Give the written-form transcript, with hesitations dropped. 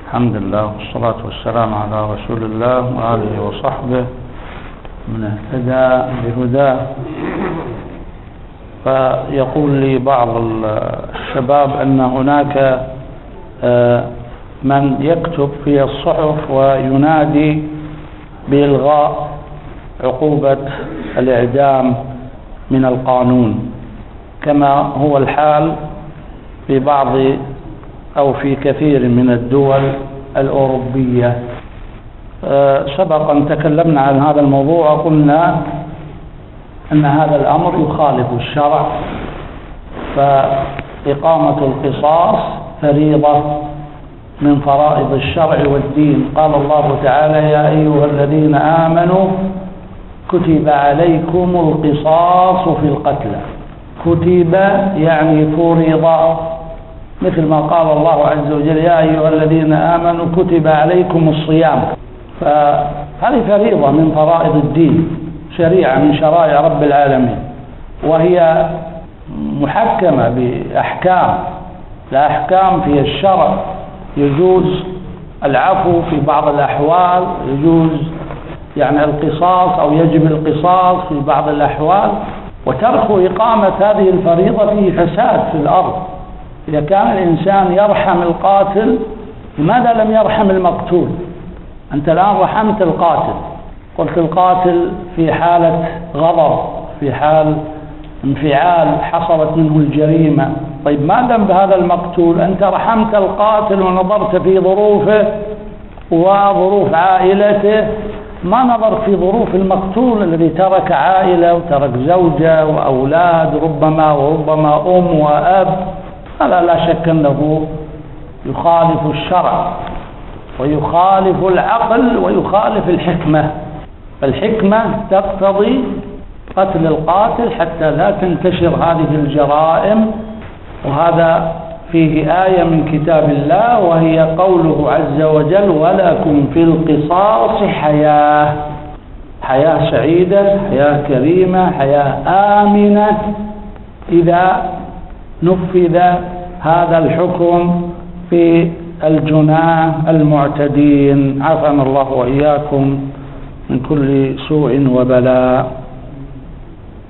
الحمد لله والصلاة والسلام على رسول الله وآله وصحبه من اهتدى بهداه. فيقول لي بعض الشباب أن هناك من يكتب في الصحف وينادي بإلغاء عقوبة الإعدام من القانون، كما هو الحال في بعض أو في كثير من الدول الأوروبية. سبقا تكلمنا عن هذا الموضوع وقلنا أن هذا الأمر يخالف الشرع، فإقامة القصاص فريضة من فرائض الشرع والدين. قال الله تعالى: يا أيها الذين آمنوا كتب عليكم القصاص في القتلى. كتب يعني فرض، مثل ما قال الله عز وجل: يا أيها الذين آمنوا كتب عليكم الصيام. فهذه فريضة من فرائض الدين، شريعة من شرائع رب العالمين، وهي محكمة بأحكام، الأحكام في الشرع. يجوز العفو في بعض الأحوال، يجوز يعني القصاص أو يجب القصاص في بعض الأحوال. وترك إقامة هذه الفريضة فيه فساد في الأرض. إذا كان الإنسان يرحم القاتل، لماذا لم يرحم المقتول؟ أنت الآن رحمت القاتل، قلت القاتل في حالة غضب، في حال انفعال حصلت منه الجريمة. طيب ما ذنب هذا المقتول؟ أنت رحمت القاتل ونظرت في ظروفه وظروف عائلته، ما نظرت في ظروف المقتول الذي ترك عائلة وترك زوجة وأولاد، وربما أم وأب. هذا لا شك أنه يخالف الشرع ويخالف العقل ويخالف الحكمة. الحكمة تقتضي قتل القاتل حتى لا تنتشر هذه الجرائم. وهذا فيه آية من كتاب الله، وهي قوله عز وجل: ولكم في القصاص حياة سعيدة، حياة كريمة، حياة آمنة، إذا نفذ هذا الحكم في الجناه المعتدين. عافانا الله وإياكم من كل سوء وبلاء.